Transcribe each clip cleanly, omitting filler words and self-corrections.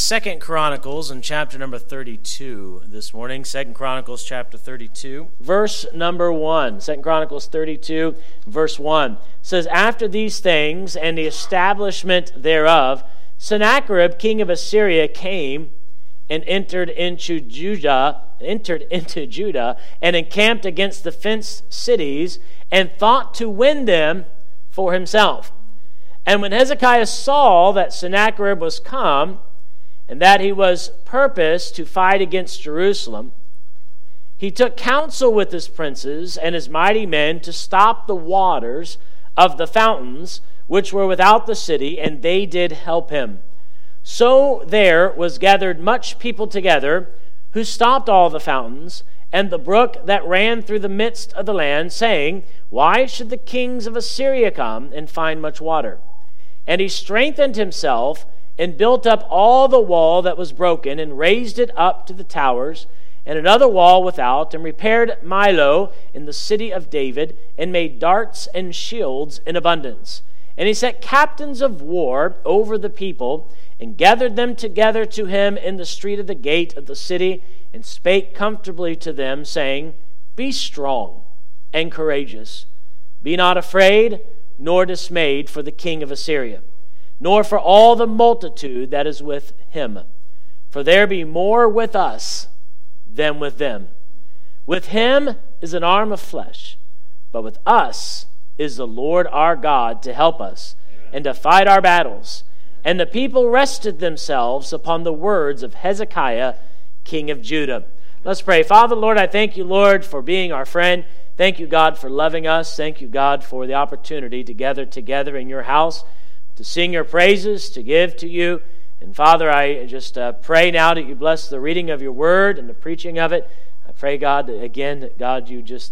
Second Chronicles in chapter number 32 this morning. Second Chronicles chapter 32, verse number 1. Second Chronicles 32, verse 1 says, "After these things and the establishment thereof, Sennacherib, king of Assyria, came and entered into Judah and encamped against the fenced cities and thought to win them for himself. And when Hezekiah saw that Sennacherib was come, and that he was purposed to fight against Jerusalem, he took counsel with his princes and his mighty men to stop the waters of the fountains which were without the city, and they did help him. So there was gathered much people together, who stopped all the fountains, and the brook that ran through the midst of the land, saying, Why should the kings of Assyria come and find much water? And he strengthened himself, and built up all the wall that was broken, and raised it up to the towers, and another wall without, and repaired Milo in the city of David, and made darts and shields in abundance. And he set captains of war over the people, and gathered them together to him in the street of the gate of the city, and spake comfortably to them, saying, Be strong and courageous. Be not afraid, nor dismayed for the king of Assyria, nor for all the multitude that is with him. For there be more with us than with them. With him is an arm of flesh, but with us is the Lord our God to help us and to fight our battles. And the people rested themselves upon the words of Hezekiah, king of Judah." Let's pray. Father, Lord, I thank you, Lord, for being our friend. Thank you, God, for loving us. Thank you, God, for the opportunity to gather together in your house, to sing your praises, to give to you. And Father, I just pray now that you bless the reading of your word and the preaching of it. I pray, God, again, that God, you just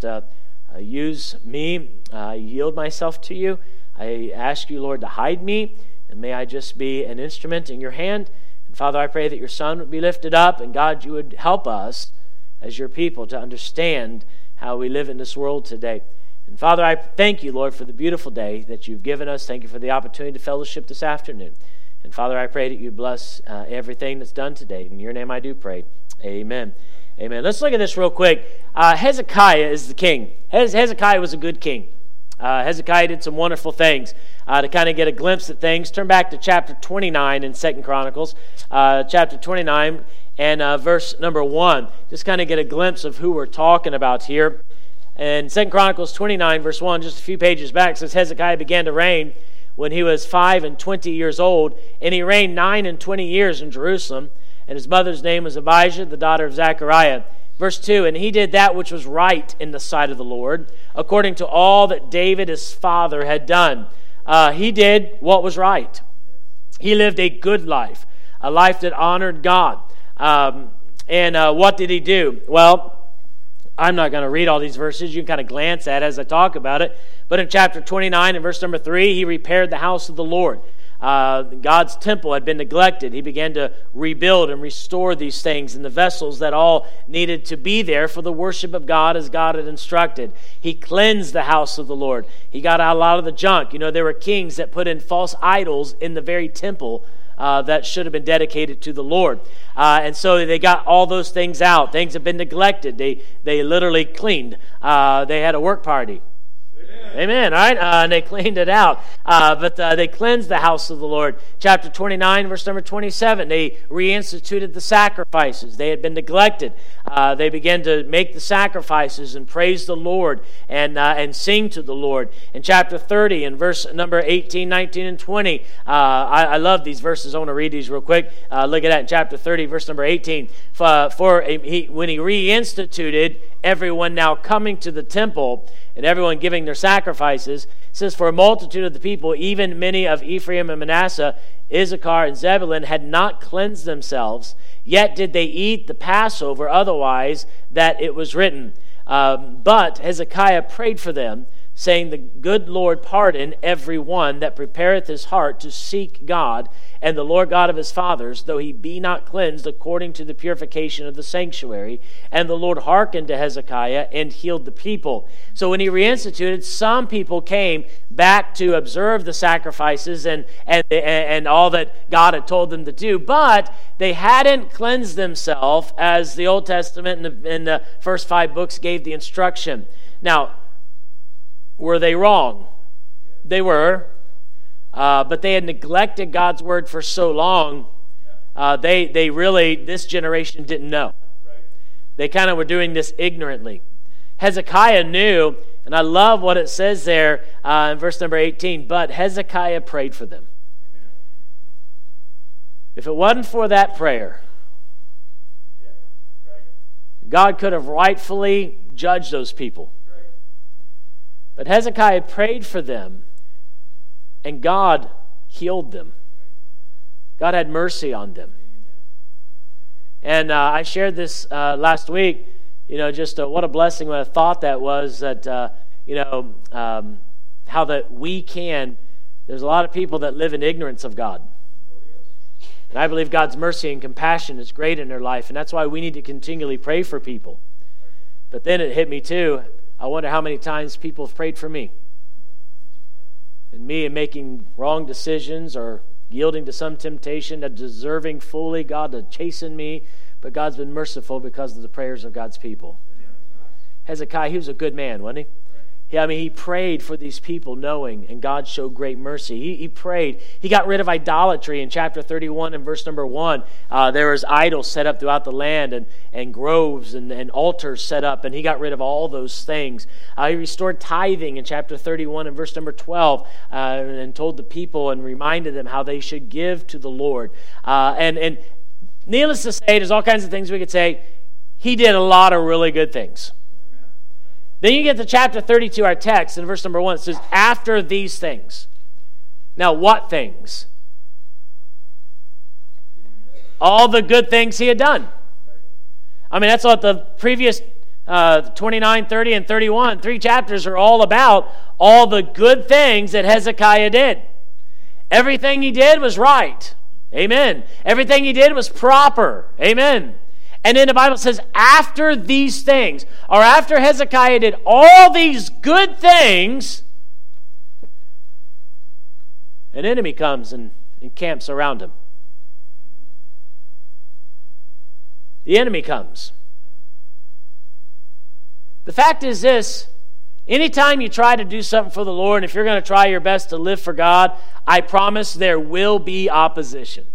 use me. I yield myself to you. I ask you, Lord, to hide me, and may I just be an instrument in your hand. And Father, I pray that your Son would be lifted up, and God, you would help us as your people to understand how we live in this world today. And Father, I thank you, Lord, for the beautiful day that you've given us. Thank you for the opportunity to fellowship this afternoon. And Father, I pray that you bless everything that's done today. In your name I do pray. Amen. Amen. Let's look at this real quick. Hezekiah is the king. Hezekiah was a good king. Hezekiah did some wonderful things. To kind of get a glimpse at things, turn back to chapter 29 in 2 Chronicles. Chapter 29 and verse number 1. Just kind of get a glimpse of who we're talking about here. And 2 Chronicles 29, verse 1, just a few pages back, says Hezekiah began to reign when he was 25 years old, and he reigned 29 years in Jerusalem, and his mother's name was Abijah, the daughter of Zechariah. Verse 2, and he did that which was right in the sight of the Lord, according to all that David his father had done. He did what was right. He lived a good life, a life that honored God. And what did he do? Well, I'm not going to read all these verses. You can kind of glance at it as I talk about it. But in chapter 29 and verse number 3, he repaired the house of the Lord. God's temple had been neglected. He began to rebuild and restore these things and the vessels that all needed to be there for the worship of God as God had instructed. He cleansed the house of the Lord. He got out a lot of the junk. You know, there were kings that put in false idols in the very temple that should have been dedicated to the Lord. And so they got all those things out. Things have been neglected. They literally cleaned. They had a work party. Amen, all right? And they cleaned it out. But they cleansed the house of the Lord. Chapter 29, verse number 27, they reinstituted the sacrifices. They had been neglected. They began to make the sacrifices and praise the Lord and sing to the Lord. In chapter 30, in verse number 18, 19, and 20, I love these verses. I want to read these real quick. Look at that in chapter 30, verse number 18. When he reinstituted everyone now coming to the temple and everyone giving their sacrifices, it says, for a multitude of the people, even many of Ephraim and Manasseh, Issachar and Zebulun, had not cleansed themselves, yet did they eat the Passover, otherwise that it was written. But Hezekiah prayed for them, saying, the good Lord pardon every one that prepareth his heart to seek God and the Lord God of his fathers, though he be not cleansed according to the purification of the sanctuary. And the Lord hearkened to Hezekiah and healed the people. So when he reinstituted, some people came back to observe the sacrifices and all that God had told them to do, but they hadn't cleansed themselves as the Old Testament and the first 5 books gave the instruction. Now, were they wrong? They were. But they had neglected God's word for so long, they really, this generation didn't know. They kind of were doing this ignorantly. Hezekiah knew, and I love what it says there in verse number 18, but Hezekiah prayed for them. If it wasn't for that prayer, God could have rightfully judged those people. But Hezekiah prayed for them, and God healed them. God had mercy on them. And I shared this last week, just what a blessing, what a thought that was, that, how that there's a lot of people that live in ignorance of God. And I believe God's mercy and compassion is great in their life, and that's why we need to continually pray for people. But then it hit me too. I wonder how many times people have prayed for me. And me in making wrong decisions or yielding to some temptation, that deserving fully God to chasten me, but God's been merciful because of the prayers of God's people. Hezekiah, he was a good man, wasn't he? He prayed for these people knowing, and God showed great mercy. He prayed. He got rid of idolatry in chapter 31 and verse number 1. There was idols set up throughout the land and groves and altars set up, and he got rid of all those things. He restored tithing in chapter 31 and verse number 12 and told the people and reminded them how they should give to the Lord. And needless to say, there's all kinds of things we could say. He did a lot of really good things. Then you get to chapter 32, our text, in verse number 1. It says, after these things. Now, what things? All the good things he had done. That's what the previous 29, 30, and 31, 3 chapters are all about. All the good things that Hezekiah did. Everything he did was right. Amen. Everything he did was proper. Amen. And then the Bible says, after these things, or after Hezekiah did all these good things, an enemy comes and encamps around him. The enemy comes. The fact is this, anytime you try to do something for the Lord, if you're going to try your best to live for God, I promise there will be opposition.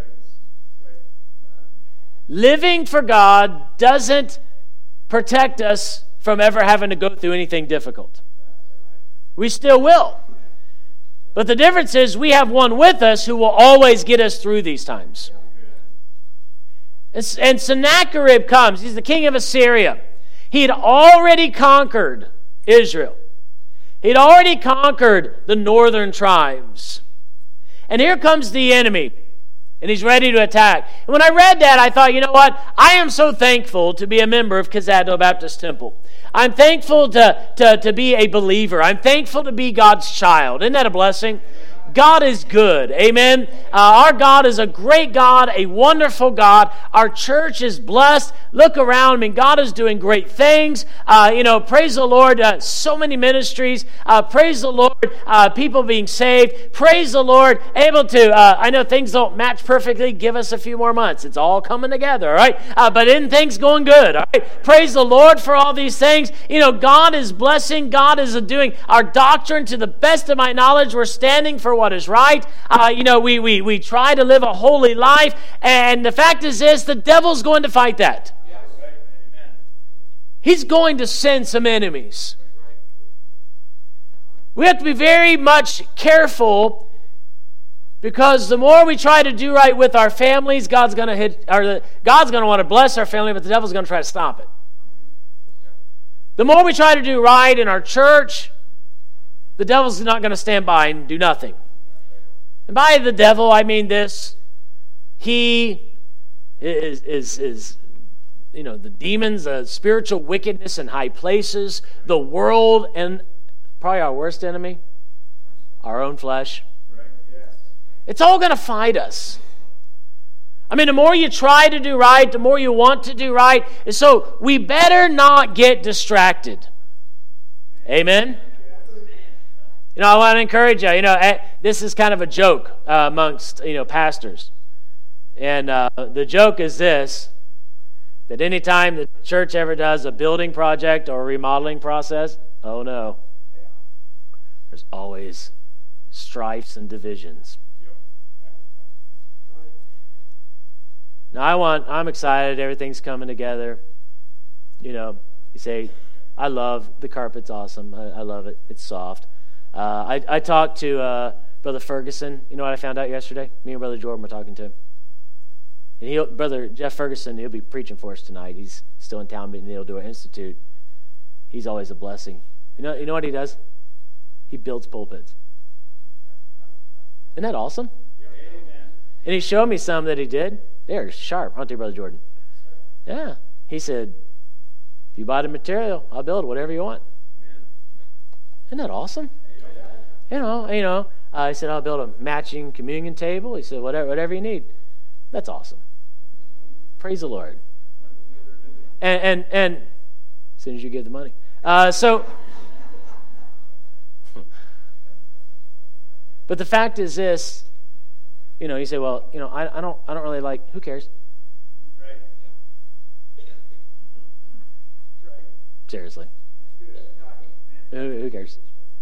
Living for God doesn't protect us from ever having to go through anything difficult. We still will. But the difference is we have one with us who will always get us through these times. And Sennacherib comes. He's the king of Assyria. He had already conquered Israel. He'd already conquered the northern tribes. And here comes the enemy. And he's ready to attack. And when I read that, I thought, you know what? I am so thankful to be a member of Kazado Baptist Temple. I'm thankful to be a believer. I'm thankful to be God's child. Isn't that a blessing? God is good. Amen. Our God is a great God, a wonderful God. Our church is blessed. Look around. God is doing great things. Praise the Lord. So many ministries. Praise the Lord. People being saved. Praise the Lord. Able to, I know things don't match perfectly. Give us a few more months. It's all coming together, all right? But isn't things going good, all right? Praise the Lord for all these things. God is blessing. God is doing our doctrine to the best of my knowledge. We're standing for what is right. We try to live a holy life, and the fact is this, the devil's going to fight that. He's going to send some enemies. We have to be very much careful, because the more we try to do right with our families, God's going to want to bless our family, but the devil's going to try to stop it. The more we try to do right in our church, the devil's not going to stand by and do nothing. And by the devil, I mean this. He is the demons, spiritual wickedness in high places, the world, and probably our worst enemy? Our own flesh. It's all going to fight us. I mean, the more you try to do right, the more you want to do right. And so we better not get distracted. Amen? You know, I want to encourage you. You know, this is kind of a joke amongst, pastors. And the joke is this, that anytime the church ever does a building project or a remodeling process, oh no, there's always strifes and divisions. Now I'm excited, everything's coming together. You say, I love the carpet's awesome. I love it. It's soft. I talked to Brother Ferguson. You know what I found out yesterday? Me and Brother Jordan were talking to him. And Brother Jeff Ferguson, he'll be preaching for us tonight. He's still in town, but he'll do an institute. He's always a blessing. You know what he does? He builds pulpits. Isn't that awesome? And he showed me some that he did. They're sharp, aren't they, Brother Jordan? Yeah. He said, if you buy the material, I'll build whatever you want. Isn't that awesome? I said, I'll build a matching communion table. He said, whatever you need. That's awesome. Praise the Lord. And as soon as you give the money. But the fact is this, you say, well, I don't really like, who cares? Right. Seriously. Who cares?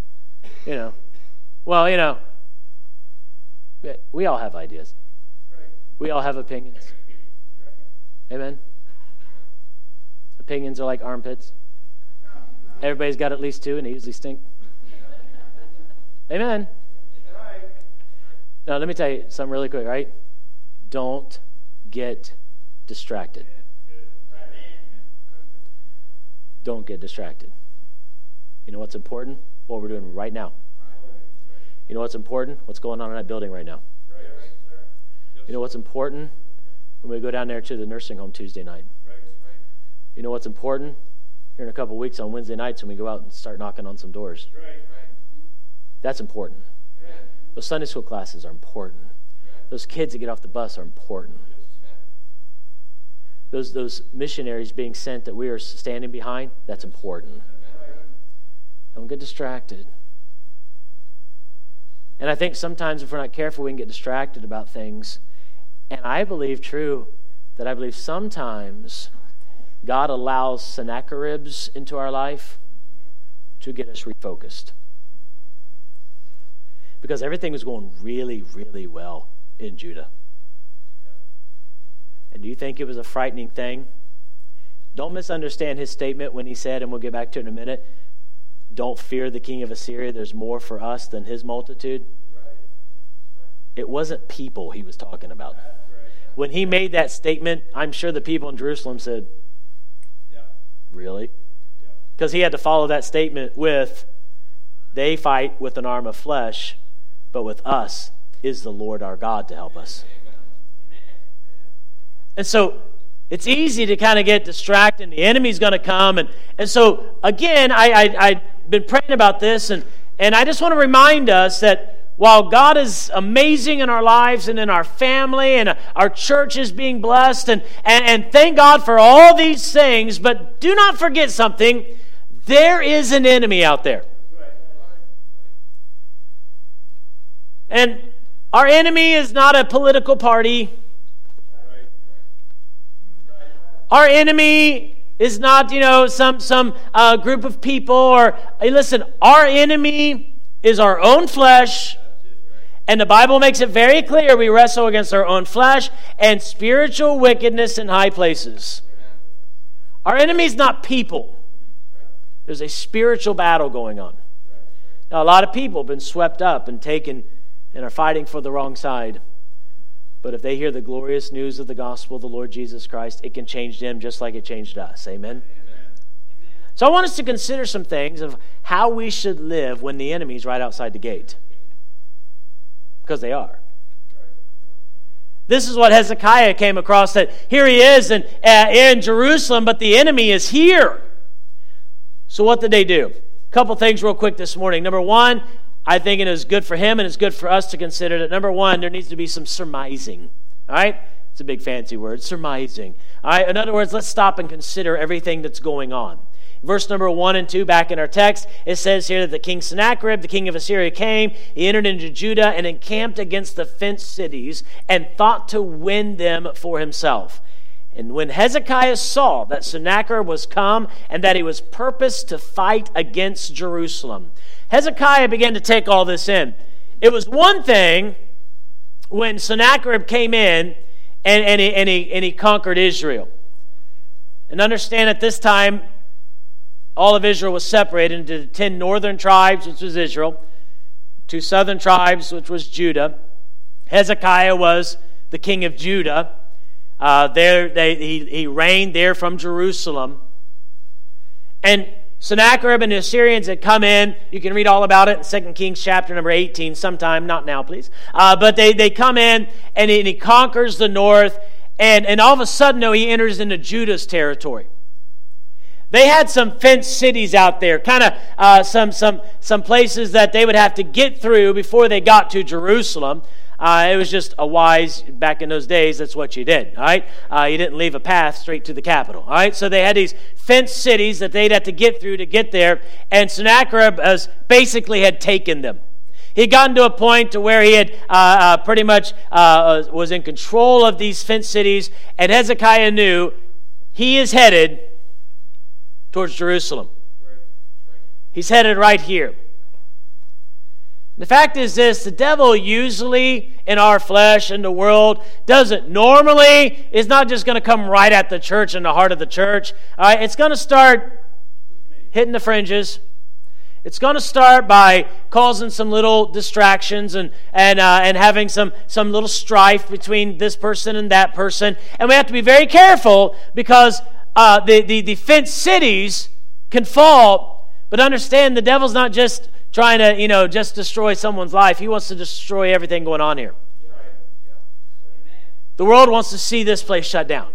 Well, we all have ideas. We all have opinions. Amen? Opinions are like armpits. Everybody's got at least two, and they usually stink. Amen? Now, let me tell you something really quick, right? Don't get distracted. Don't get distracted. You know what's important? What we're doing right now. You know what's important? What's going on in that building right now. You know what's important? When we go down there to the nursing home Tuesday night. You know what's important? Here in a couple of weeks on Wednesday nights when we go out and start knocking on some doors. That's important. Those Sunday school classes are important. Those kids that get off the bus are important. Those missionaries being sent that we are standing behind, that's important. Don't get distracted. And I think sometimes if we're not careful, we can get distracted about things. And I believe sometimes God allows Sennacheribs into our life to get us refocused. Because everything was going really, really well in Judah. And do you think it was a frightening thing? Don't misunderstand his statement when he said, and we'll get back to it in a minute, don't fear the king of Assyria, there's more for us than his multitude. It wasn't people he was talking about. When he made that statement, I'm sure the people in Jerusalem said, really? Because he had to follow that statement with, they fight with an arm of flesh, but with us is the Lord our God to help us. And so it's easy to kind of get distracted, and the enemy's going to come. And so, again, I've been praying about this, and I just want to remind us that while God is amazing in our lives and in our family, and our church is being blessed, and thank God for all these things, but do not forget something. There is an enemy out there. And our enemy is not a political party. Our enemy is not, some group of people. Or listen, our enemy is our own flesh. And the Bible makes it very clear we wrestle against our own flesh and spiritual wickedness in high places. Our enemy is not people. There's a spiritual battle going on. Now, a lot of people have been swept up and taken and are fighting for the wrong side. But if they hear the glorious news of the gospel of the Lord Jesus Christ, it can change them just like it changed us. Amen? So I want us to consider some things of how we should live when the enemy's right outside the gate. Because they are. This is what Hezekiah came across, that here he is in Jerusalem, but the enemy is here. So what did they do? A couple things real quick this morning. Number one, I think it is good for him and it's good for us to consider that, number one, there needs to be some surmising. All right? It's a big fancy word, surmising. All right? In other words, let's stop and consider everything that's going on. Verse number 1 and 2 back in our text, it says here that the king Sennacherib, the king of Assyria, came. He entered into Judah and encamped against the fenced cities and thought to win them for himself. And when Hezekiah saw that Sennacherib was come and that he was purposed to fight against Jerusalem, Hezekiah began to take all this in. It was one thing when Sennacherib came in and he conquered Israel. And understand at this time, all of Israel was separated into 10 northern tribes, which was Israel, 2 southern tribes, which was Judah. Hezekiah was the king of Judah. He reigned there from Jerusalem. And Sennacherib and the Assyrians had come in. You can read all about it in 2 Kings chapter number 18 sometime, not now please. But they come in and he conquers the north. And all of a sudden, though, he enters into Judah's territory. They had some fenced cities out there, kind of some places that they would have to get through before they got to Jerusalem. It was just a wise, back in those days, that's what you did, all right? You didn't leave a path straight to the capital, all right? So they had these fenced cities that they'd have to get through to get there, and Sennacherib basically had taken them. He had gotten to a point to where he had pretty much was in control of these fenced cities, and Hezekiah knew he is headed towards Jerusalem. He's headed right here. The fact is this, the devil usually in our flesh, in the world, is not just going to come right at the church, in the heart of the church. All right, it's going to start hitting the fringes. It's going to start by causing some little distractions and having some little strife between this person and that person. And we have to be very careful because the fenced cities can fall, but understand the devil's not just trying to, just destroy someone's life. He wants to destroy everything going on here. The world wants to see this place shut down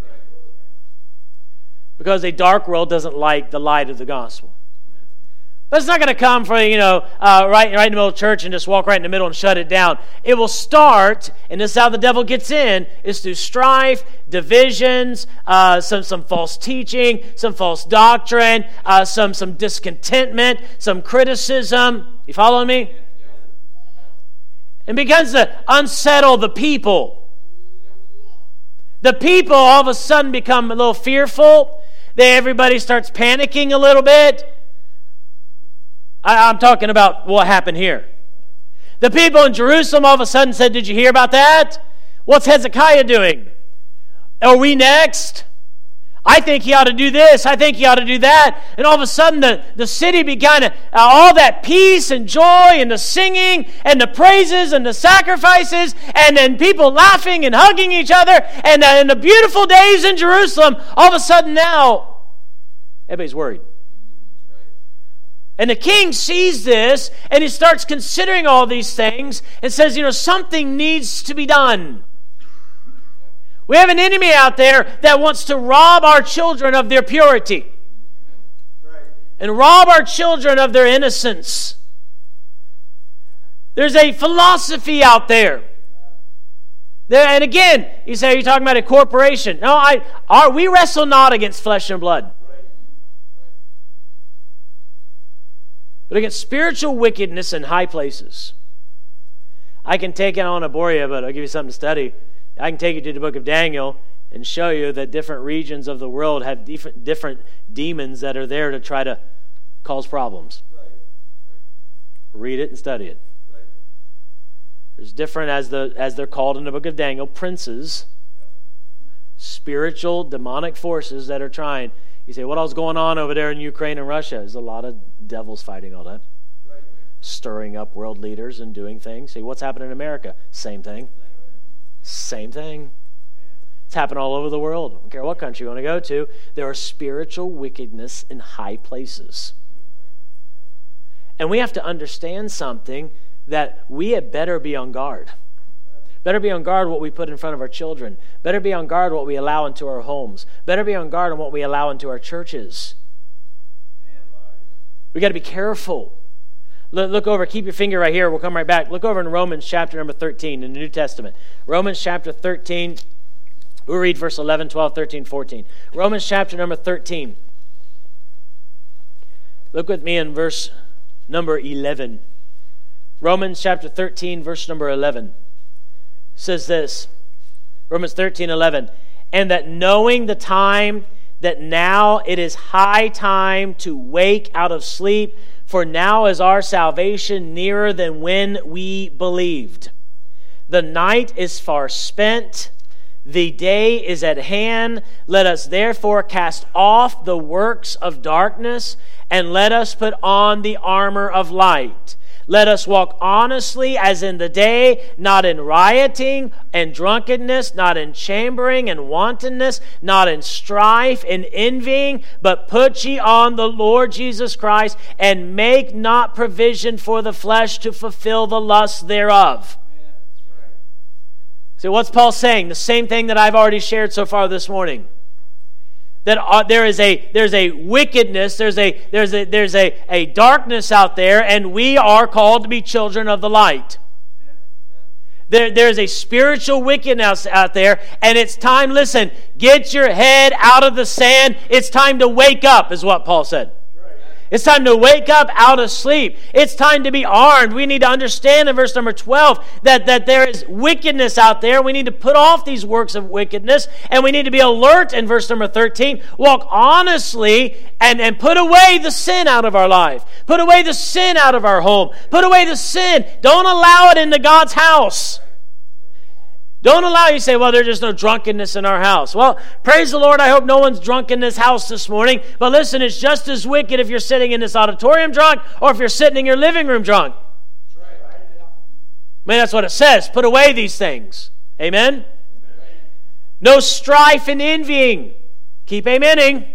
because a dark world doesn't like the light of the gospel. But it's not going to come from, right in the middle of church and just walk right in the middle and shut it down. It will start, and this is how the devil gets in, is through strife, divisions, some false teaching, some false doctrine, some discontentment, some criticism. You following me? And begins to unsettle the people. The people all of a sudden become a little fearful. Everybody starts panicking a little bit. I'm talking about what happened here. The people in Jerusalem all of a sudden said, did you hear about that? What's Hezekiah doing? Are we next? I think he ought to do this. I think he ought to do that. And all of a sudden the city began to, all that peace and joy and the singing and the praises and the sacrifices and then people laughing and hugging each other and the beautiful days in Jerusalem, all of a sudden now everybody's worried. And the king sees this, and he starts considering all these things, and says, something needs to be done. We have an enemy out there that wants to rob our children of their purity. And rob our children of their innocence. There's a philosophy out there. And again, you say, are you talking about a corporation? No, we wrestle not against flesh and blood, but against spiritual wickedness in high places. I can take it, I don't want to bore you, but I'll give you something to study. I can take you to the book of Daniel and show you that different regions of the world have different demons that are there to try to cause problems. Read it and study it. There's different, as they're called in the book of Daniel, princes, spiritual demonic forces that are trying. You say, what else is going on over there in Ukraine and Russia? There's a lot of devils fighting all that. Stirring up world leaders and doing things. See, what's happening in America? Same thing. Same thing. It's happening all over the world. I don't care what country you want to go to. There are spiritual wickedness in high places. And we have to understand something, that we had better be on guard. Better be on guard what we put in front of our children. Better be on guard what we allow into our homes. Better be on guard on what we allow into our churches. We got to be careful. Look over, keep your finger right here. We'll come right back. Look over in Romans chapter number 13 in the New Testament. Romans chapter 13. We'll read verse 11, 12, 13, 14. Romans chapter number 13. Look with me in verse number 11. Romans chapter 13, verse number 11. Says this. Romans 13, 11. And that knowing the time, that now it is high time to wake out of sleep, for now is our salvation nearer than when we believed. The night is far spent, the day is at hand. Let us therefore cast off the works of darkness, and let us put on the armor of light. Let us walk honestly as in the day, not in rioting and drunkenness, not in chambering and wantonness, not in strife and envying, but put ye on the Lord Jesus Christ, and make not provision for the flesh to fulfill the lusts thereof. So what's Paul saying? The same thing that I've already shared so far this morning. That there's a wickedness, there's a darkness out there, and we are called to be children of the light. There's a spiritual wickedness out there, and it's time, listen, get your head out of the sand. It's time to wake up, is what Paul said. It's time to wake up out of sleep. It's time to be armed. We need to understand in verse number 12 that there is wickedness out there. We need to put off these works of wickedness, and we need to be alert in verse number 13. Walk honestly and put away the sin out of our life. Put away the sin out of our home. Put away the sin. Don't allow it into God's house. Don't allow, you say, well, there's just no drunkenness in our house. Well, praise the Lord, I hope no one's drunk in this house this morning. But listen, it's just as wicked if you're sitting in this auditorium drunk or if you're sitting in your living room drunk. I mean, that's what it says. Put away these things. Amen? No strife and envying. Keep amening.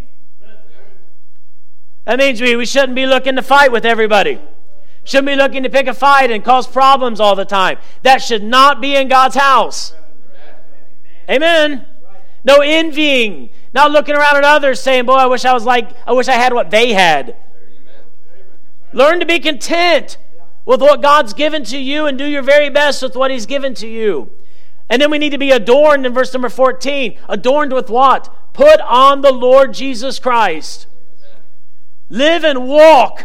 That means we shouldn't be looking to fight with everybody. Shouldn't be looking to pick a fight and cause problems all the time. That should not be in God's house. Amen. No envying. Not looking around at others saying, boy, I wish I had what they had. Learn to be content with what God's given to you and do your very best with what He's given to you. And then we need to be adorned in verse number 14. Adorned with what? Put on the Lord Jesus Christ. Live and walk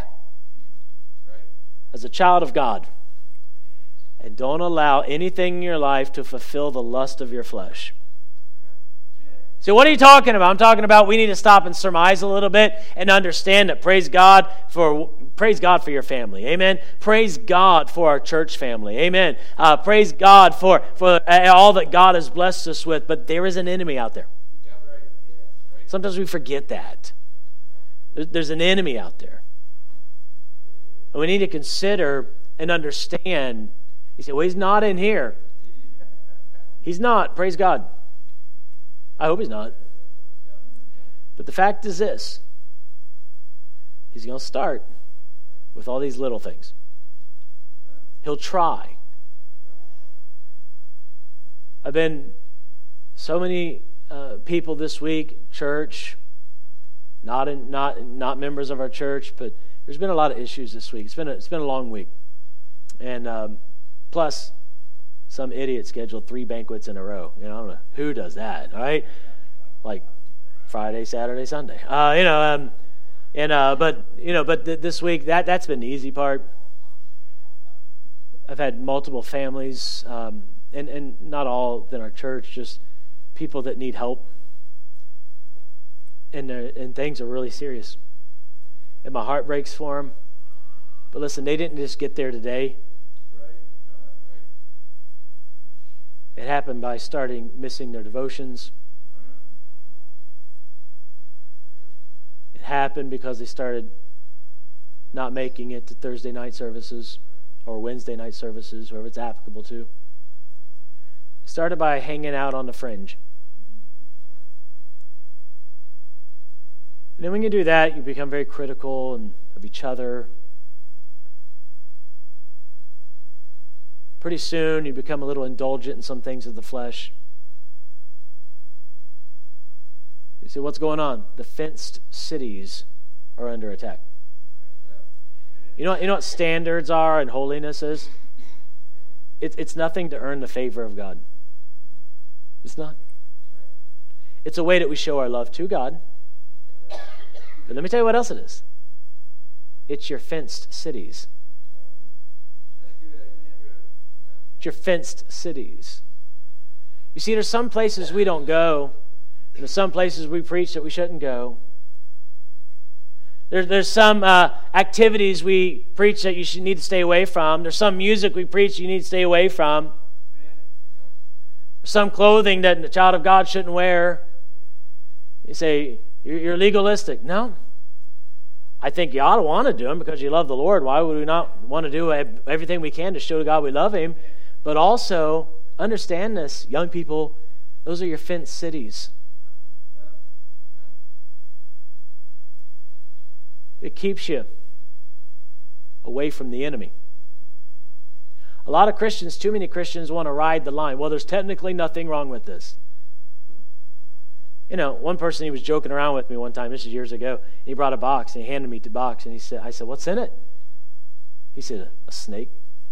as a child of God. And don't allow anything in your life to fulfill the lust of your flesh. So what are you talking about? I'm talking about we need to stop and surmise a little bit and understand that praise God for your family. Amen. Praise God for our church family. Amen. Praise God for all that God has blessed us with. But there is an enemy out there. Sometimes we forget that. There's an enemy out there. And we need to consider and understand. You say, well, he's not in here. He's not. Praise God. I hope he's not. But the fact is this. He's going to start with all these little things. He'll try. I've been so many people this week, church, not members of our church, but there's been a lot of issues this week. It's been a long week. And plus, some idiot scheduled 3 banquets in a row. I don't know who does that, all right? Like Friday, Saturday, Sunday. But this week that's been the easy part. I've had multiple families, and not all in our church, just people that need help, and things are really serious. And my heart breaks for them. But listen, they didn't just get there today. It happened by missing their devotions. It happened because they started not making it to Thursday night services or Wednesday night services, wherever it's applicable to. It started by hanging out on the fringe. And then when you do that, you become very critical of each other. Pretty soon, you become a little indulgent in some things of the flesh. You say, what's going on? The fenced cities are under attack. You know what standards are and holiness is? It's nothing to earn the favor of God. It's not. It's a way that we show our love to God. But let me tell you what else it is. It's your fenced cities. It's your fenced cities. You see, there's some places we don't go. And there's some places we preach that we shouldn't go. There's some activities we preach that you need to stay away from. There's some music we preach you need to stay away from. There's some clothing that a child of God shouldn't wear. You say, you're legalistic. No. I think you ought to want to do them because you love the Lord. Why would we not want to do everything we can to show to God we love Him? But also, understand this, young people, those are your fenced cities. It keeps you away from the enemy. A lot of Christians, too many Christians, want to ride the line. Well, there's technically nothing wrong with this. You know, one person, he was joking around with me one time, this is years ago. He brought a box and he handed me the box and I said, what's in it? He said, a snake.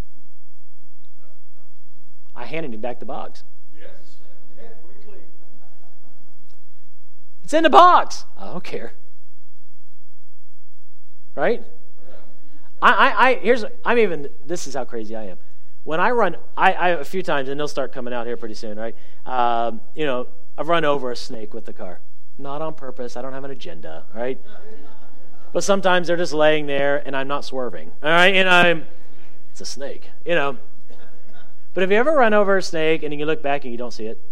I handed him back the box. Yes. It's in the box. I don't care. Right? This is how crazy I am. When I run, I a few times, and they'll start coming out here pretty soon, right? I've run over a snake with the car. Not on purpose. I don't have an agenda, right? But sometimes they're just laying there, and I'm not swerving, all right? And it's a snake, you know. But have you ever run over a snake, and you look back and you don't see it?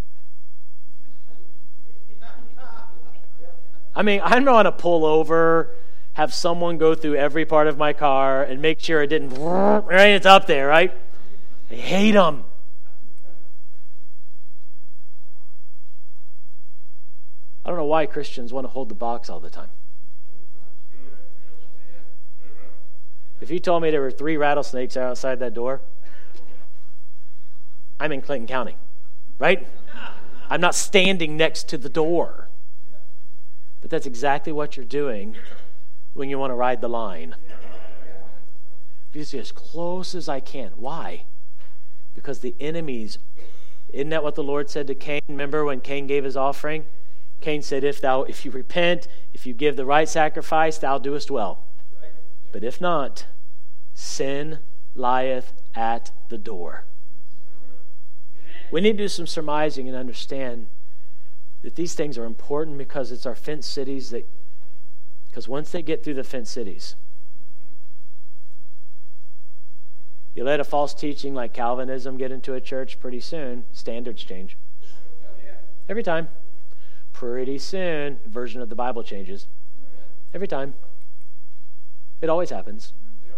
I mean, I don't want to pull over, have someone go through every part of my car and make sure it didn't, right? It's up there, right? I hate them. I don't know why Christians want to hold the box all the time. If you told me there were 3 rattlesnakes outside that door, I'm in Clinton County, right? I'm not standing next to the door. But that's exactly what you're doing when you want to ride the line. Be as close as I can. Why? Because the enemies, isn't that what the Lord said to Cain? Remember when Cain gave his offering? Cain said, if you repent, if you give the right sacrifice, thou doest well. But if not, sin lieth at the door. We need to do some surmising and understand that these things are important because it's our fenced cities because once they get through the fenced cities, you let a false teaching like Calvinism get into a church, pretty soon, standards change. Every time. Pretty soon, the version of the Bible changes. Every time. It always happens.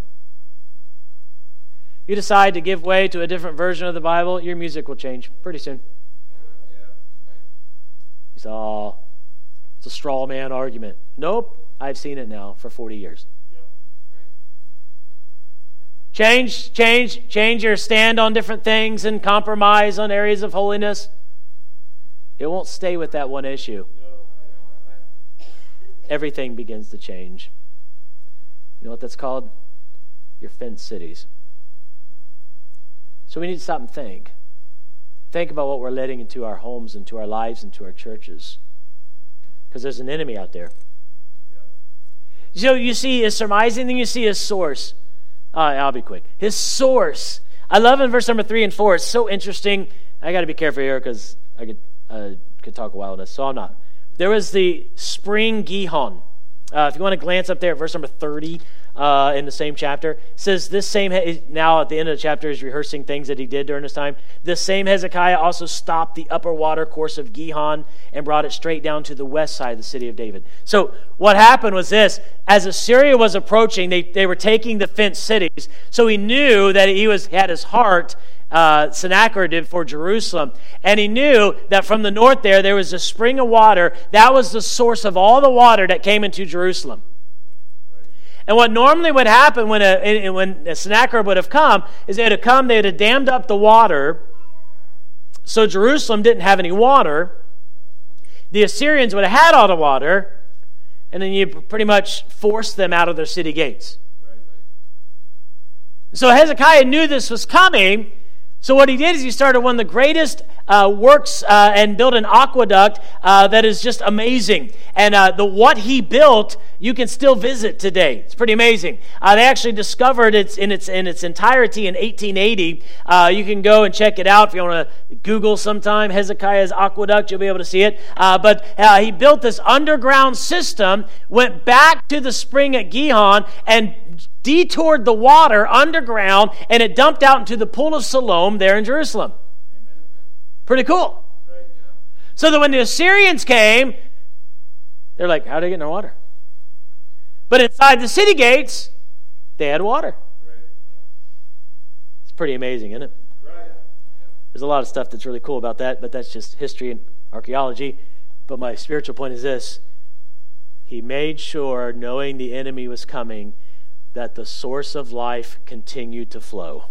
You decide to give way to a different version of the Bible, your music will change pretty soon. You say, oh, it's a straw man argument. Nope, I've seen it now for 40 years. Change your stand on different things and compromise on areas of holiness. It won't stay with that one issue. Everything begins to change. You know what that's called? Your fenced cities. So we need to stop and think. Think about what we're letting into our homes, into our lives, into our churches. Because there's an enemy out there. So you see his surmising, then you see his source. I'll be quick. His source. I love in verse number 3 and 4. It's so interesting. I got to be careful here because I could talk a while on this, so I'm not. There was the spring Gihon. If you want to glance up there at verse number 30 in the same chapter, it says this same, now at the end of the chapter is rehearsing things that he did during this time. This same Hezekiah also stopped the upper water course of Gihon and brought it straight down to the west side of the city of David. So what happened was this, as Assyria was approaching, they were taking the fenced cities, so he knew that he had his heart, Sennacherib did, for Jerusalem. And he knew that from the north there was a spring of water. That was the source of all the water that came into Jerusalem. And what normally would happen when a Sennacherib would have come is they would have dammed up the water, so Jerusalem didn't have any water. The Assyrians would have had all the water, and then you pretty much forced them out of their city gates. So Hezekiah knew this was coming. So what he did is he started one of the greatest works and built an aqueduct that is just amazing. And what he built, you can still visit today. It's pretty amazing. They actually discovered it in its entirety in 1880. You can go and check it out if you want to Google sometime Hezekiah's aqueduct. You'll be able to see it. But he built this underground system, went back to the spring at Gihon, and detoured the water underground, and it dumped out into the pool of Siloam there in Jerusalem. Amen. Pretty cool. Right, yeah. So that when the Assyrians came, they're like, how do they get no water? But inside the city gates, they had water. Right. It's pretty amazing, isn't it? Right. There's a lot of stuff that's really cool about that, but that's just history and archaeology. But my spiritual point is this. He made sure, knowing the enemy was coming, that the source of life continued to flow.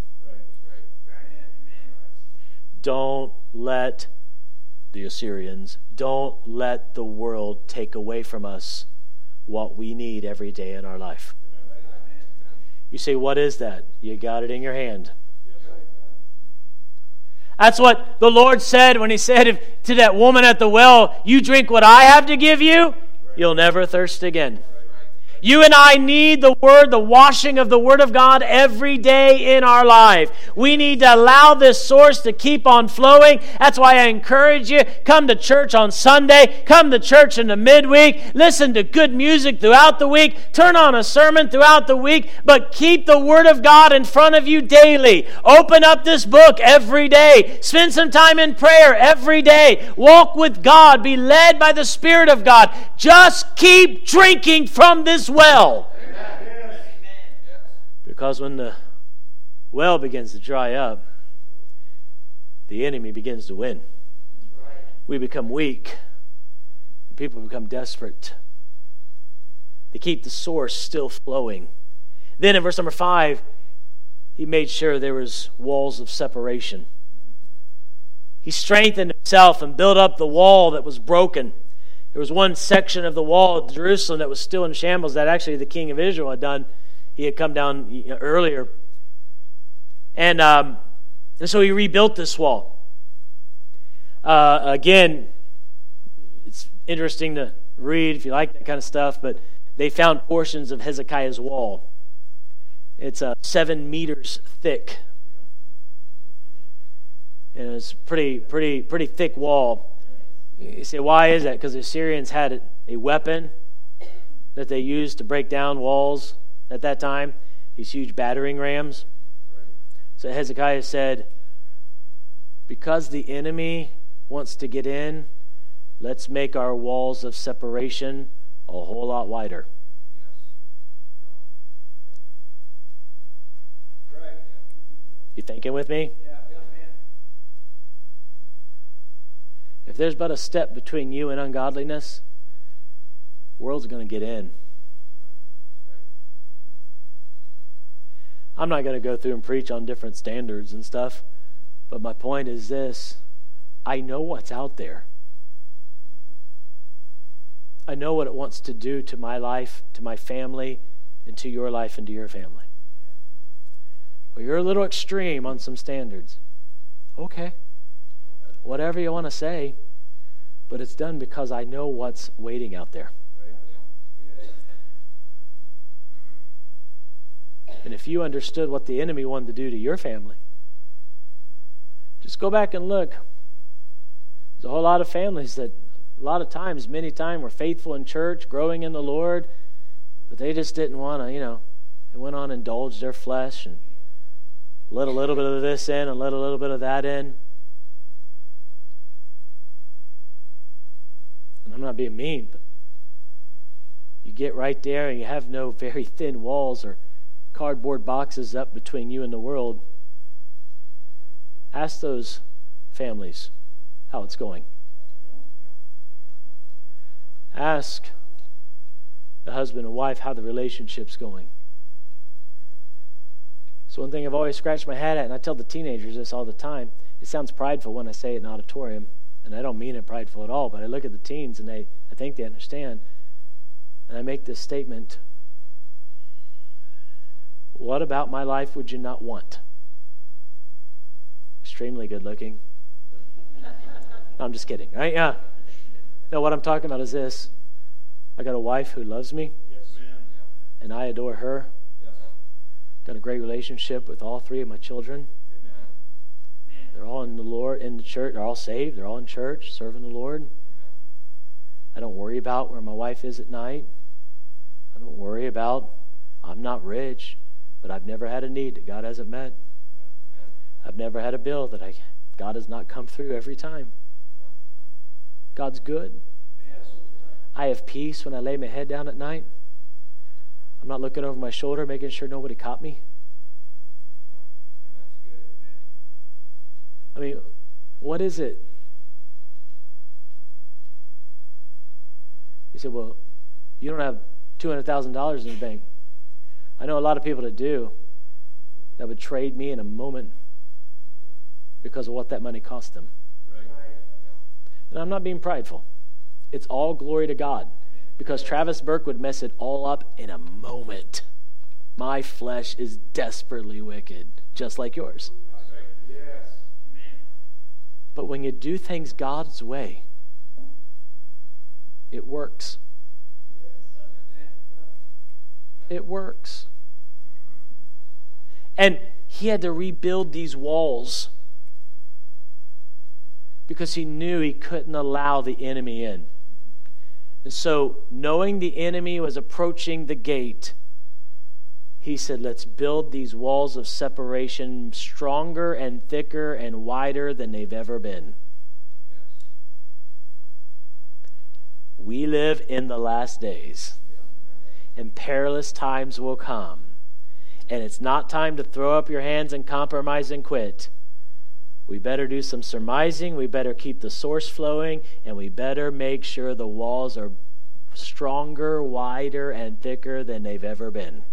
Don't let the Assyrians, don't let the world take away from us what we need every day in our life. You say, what is that? You got it in your hand. That's what the Lord said when he said to that woman at the well, you drink what I have to give you, you'll never thirst again. You and I need the Word, the washing of the Word of God every day in our life. We need to allow this source to keep on flowing. That's why I encourage you, come to church on Sunday, come to church in the midweek, listen to good music throughout the week, turn on a sermon throughout the week, but keep the Word of God in front of you daily. Open up this book every day. Spend some time in prayer every day. Walk with God. Be led by the Spirit of God. Just keep drinking from this well. Amen. Because when the well begins to dry up, the enemy begins to win. We become weak, and people become desperate. They keep the source still flowing. Then in verse number 5, he made sure there was walls of separation. He strengthened himself and built up the wall that was broken. There was one section of the wall of Jerusalem that was still in shambles that actually the king of Israel had done. He had come down earlier. And so he rebuilt this wall. Again, it's interesting to read if you like that kind of stuff, but they found portions of Hezekiah's wall. It's 7 meters thick. And it's pretty thick wall. You say, why is that? Because the Assyrians had a weapon that they used to break down walls at that time, these huge battering rams. So Hezekiah said, because the enemy wants to get in, let's make our walls of separation a whole lot wider. You thinking with me? If there's but a step between you and ungodliness, the world's going to get in. I'm not going to go through and preach on different standards and stuff, but my point is this. I know what's out there. I know what it wants to do to my life, to my family, and to your life and to your family. Well, you're a little extreme on some standards. Okay. Whatever you want to say, but it's done because I know what's waiting out there. And if you understood what the enemy wanted to do to your family, just go back and look. There's a whole lot of families that many times were faithful in church, growing in the Lord, but they just didn't want to, they went on and indulged their flesh and let a little bit of this in and let a little bit of that in. And I'm not being mean, but you get right there and you have no very thin walls or cardboard boxes up between you and the world. Ask those families how it's going. Ask the husband and wife how the relationship's going. So one thing I've always scratched my head at, and I tell the teenagers this all the time, it sounds prideful when I say it in an auditorium, and I don't mean it prideful at all, but I look at the teens and I think they understand, and I make this statement. What about my life would you not want? Extremely good looking. No, I'm just kidding, right? Yeah. No, what I'm talking about is this. I got a wife who loves me, and I adore her. Got a great relationship with all three of my children. They're all in the Lord, in the church. They're all saved. They're all in church, serving the Lord. I don't worry about where my wife is at night. I don't worry about, I'm not rich, but I've never had a need that God hasn't met. I've never had a bill that God has not come through every time. God's good. I have peace when I lay my head down at night. I'm not looking over my shoulder, making sure nobody caught me. I mean, what is it? You say, well, you don't have $200,000 in the bank. I know a lot of people that do, that would trade me in a moment because of what that money cost them. Right. And I'm not being prideful. It's all glory to God, because Travis Burke would mess it all up in a moment. My flesh is desperately wicked, just like yours. Yes. But when you do things God's way, it works. It works. And he had to rebuild these walls because he knew he couldn't allow the enemy in. And so, knowing the enemy was approaching the gate, he said, let's build these walls of separation stronger and thicker and wider than they've ever been. Yes. We live in the last days, and perilous times will come. And it's not time to throw up your hands and compromise and quit. We better do some surmising, we better keep the source flowing, and we better make sure the walls are stronger, wider, and thicker than they've ever been.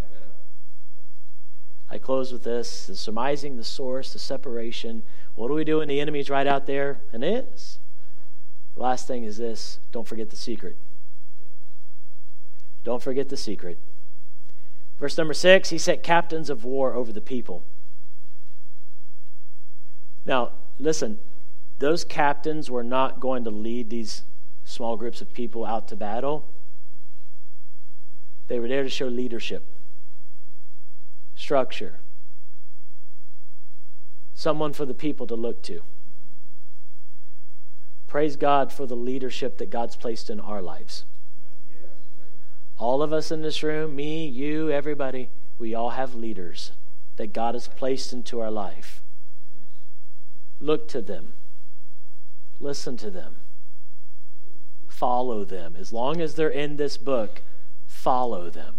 I close with this, the surmising, the source, the separation. What do we do when the enemy's right out there? And it is. The last thing is this, don't forget the secret. Don't forget the secret. Verse number 6, he set captains of war over the people. Now, listen, those captains were not going to lead these small groups of people out to battle. They were there to show leadership, structure, someone for the people to look to. Praise God for the leadership that God's placed in our lives. All of us in this room, me, you, everybody, we all have leaders that God has placed into our life. Look to them. Listen to them. Follow them. As long as they're in this book, follow them.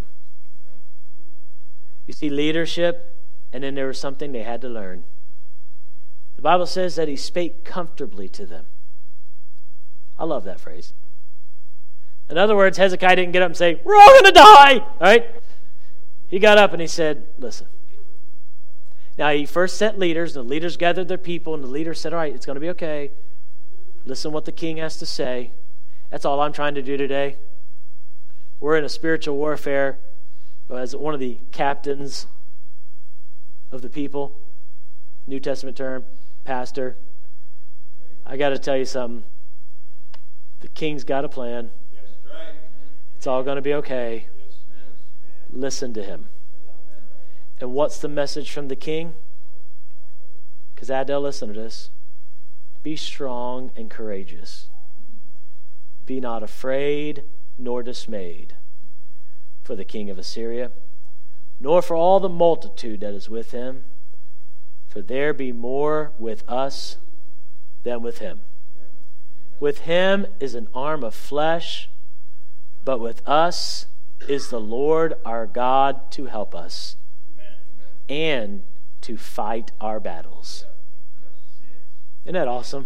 You see, leadership, and then there was something they had to learn. The Bible says that he spake comfortably to them. I love that phrase. In other words, Hezekiah didn't get up and say, we're all going to die, all right? He got up and he said, listen. Now, he first set leaders, and the leaders gathered their people, and the leaders said, all right, it's going to be okay. Listen to what the king has to say. That's all I'm trying to do today. We're in a spiritual warfare as one of the captains of the people. New Testament term, pastor. I got to tell you something. The king's got a plan. It's all going to be okay. Listen to him. And what's the message from the king? Because Adele, listen to this. Be strong and courageous. Be not afraid nor dismayed for the king of Assyria, nor for all the multitude that is with him. For there be more with us than with him. With him is an arm of flesh, but with us is the Lord our God to help us and to fight our battles. Isn't that awesome?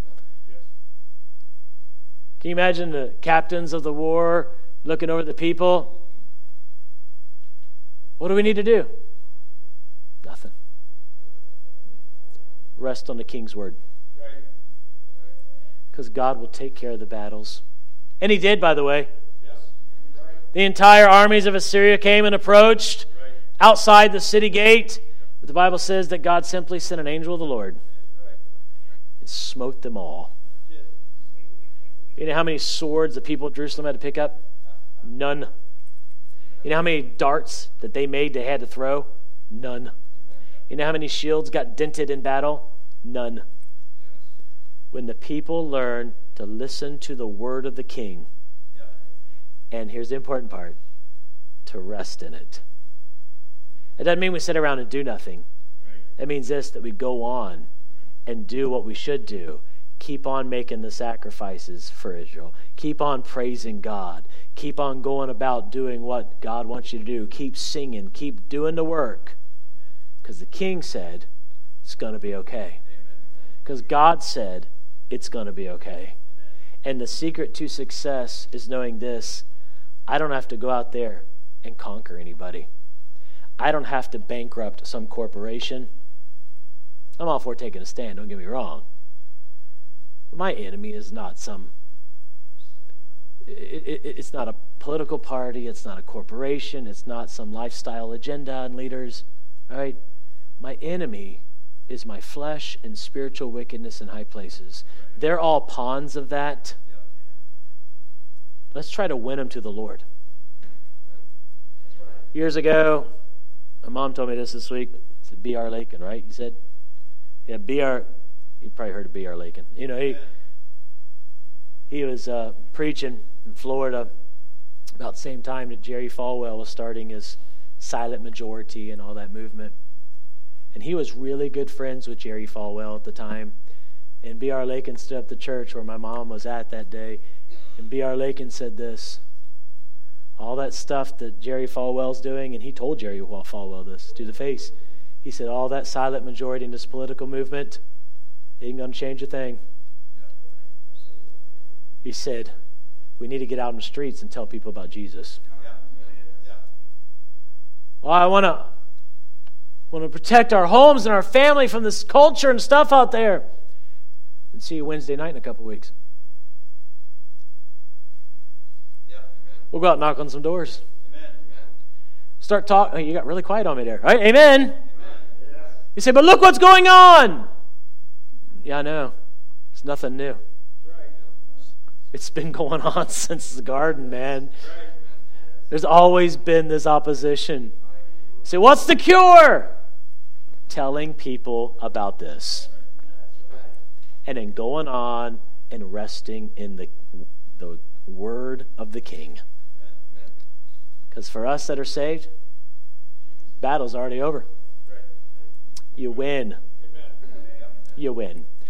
Can you imagine the captains of the war looking over the people? What do we need to do? Nothing. Rest on the king's word. Because God will take care of the battles. And he did, by the way. The entire armies of Assyria came and approached. outside the city gate. But the Bible says that God simply sent an angel of the Lord and smote them all. You know how many swords the people of Jerusalem had to pick up? None. You know how many darts that they had to throw? None. You know how many shields got dented in battle? None. When the people learn to listen to the word of the king, and here's the important part, to rest in it. It doesn't mean we sit around and do nothing. It means this, that we go on and do what we should do. Keep on making the sacrifices for Israel. Keep on praising God. Keep on going about doing what God wants you to do. Keep singing. Keep doing the work. Because the king said it's going to be okay. Because God said it's going to be okay. And the secret to success is knowing this. I don't have to go out there and conquer anybody. I don't have to bankrupt some corporation. I'm all for taking a stand, don't get me wrong. But my enemy is not it's not a political party, it's not a corporation, it's not some lifestyle agenda and leaders. All right? My enemy is my flesh and spiritual wickedness in high places. They're all pawns of that. Let's try to win them to the Lord. Years ago, my mom told me this week. It's B.R. Lakin, right? You said? Yeah, B.R. You probably heard of B.R. Lakin. You know, he was preaching in Florida about the same time that Jerry Falwell was starting his silent majority and all that movement. And he was really good friends with Jerry Falwell at the time. And B.R. Lakin stood up at the church where my mom was at that day. And B.R. Lakin said this, all that stuff that Jerry Falwell's doing, and he told Jerry Falwell this to the face. He said, all that silent majority in this political movement ain't going to change a thing. He said, we need to get out in the streets and tell people about Jesus. Well, I want to protect our homes and our family from this culture and stuff out there. And see you Wednesday night in a couple weeks. We'll go out and knock on some doors. Amen. Start talking. Oh, you got really quiet on me there. Right? Amen. Amen. You say, but look what's going on. Yeah, I know. It's nothing new. It's been going on since the garden, man. There's always been this opposition. You say, what's the cure? Telling people about this. And then going on and resting in the word of the King. Because for us that are saved, battle's already over. You win. You win.